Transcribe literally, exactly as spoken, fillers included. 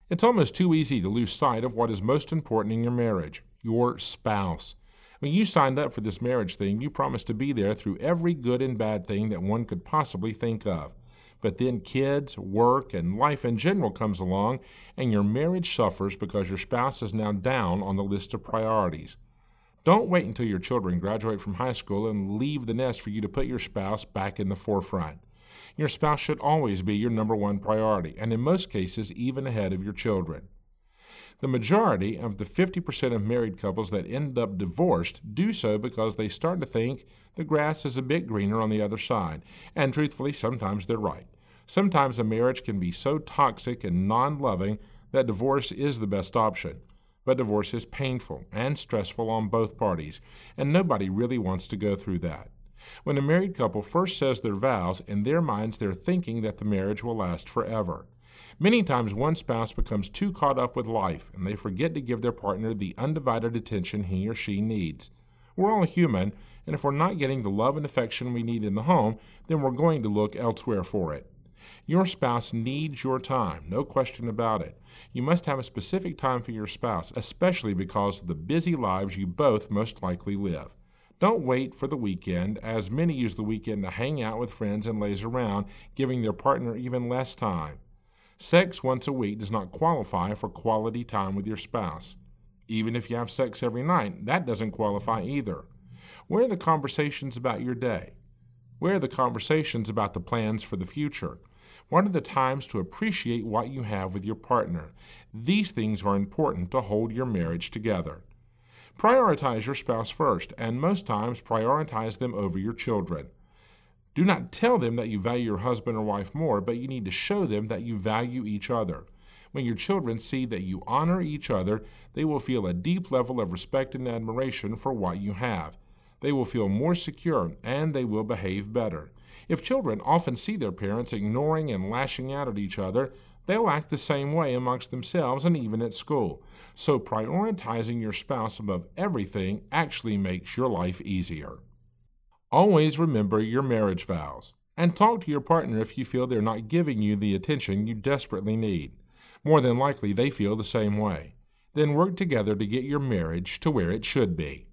It's almost too easy to lose sight of what is most important in your marriage, your spouse. When you signed up for this marriage thing, you promised to be there through every good and bad thing that one could possibly think of. But then kids, work, and life in general comes along, and your marriage suffers because your spouse is now down on the list of priorities. Don't wait until your children graduate from high school and leave the nest for you to put your spouse back in the forefront. Your spouse should always be your number one priority, and in most cases, even ahead of your children. The majority of the fifty percent of married couples that end up divorced do so because they start to think the grass is a bit greener on the other side, and truthfully, sometimes they're right. Sometimes a marriage can be so toxic and non-loving that divorce is the best option. But divorce is painful and stressful on both parties, and nobody really wants to go through that. When a married couple first says their vows, in their minds they're thinking that the marriage will last forever. Many times one spouse becomes too caught up with life, and they forget to give their partner the undivided attention he or she needs. We're all human, and if we're not getting the love and affection we need in the home, then we're going to look elsewhere for it. Your spouse needs your time, no question about it. You must have a specific time for your spouse, especially because of the busy lives you both most likely live. Don't wait for the weekend, as many use the weekend to hang out with friends and laze around, giving their partner even less time. Sex once a week does not qualify for quality time with your spouse. Even if you have sex every night, that doesn't qualify either. Where are the conversations about your day? Where are the conversations about the plans for the future? What are the times to appreciate what you have with your partner? These things are important to hold your marriage together. Prioritize your spouse first, and most times prioritize them over your children. Do not tell them that you value your husband or wife more, but you need to show them that you value each other. When your children see that you honor each other, they will feel a deep level of respect and admiration for what you have. They will feel more secure, and they will behave better. If children often see their parents ignoring and lashing out at each other, they'll act the same way amongst themselves and even at school. So prioritizing your spouse above everything actually makes your life easier. Always remember your marriage vows, and talk to your partner if you feel they're not giving you the attention you desperately need. More than likely, they feel the same way. Then work together to get your marriage to where it should be.